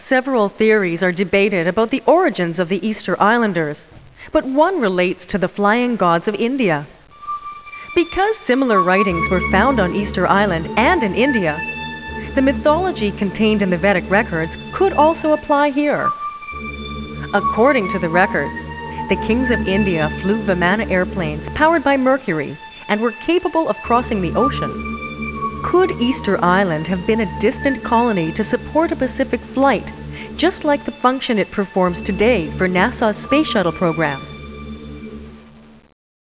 Several theories are debated about the origins of the Easter Islanders, but one relates to the flying gods of India. Because similar writings were found on Easter Island and in India, the mythology contained in the Vedic records could also apply here. According to the records, the kings of India flew Vimana airplanes powered by Mercury and were capable of crossing the ocean. Could Easter Island have been a distant colony to support a Pacific flight, just like the function it performs today for NASA's Space Shuttle program?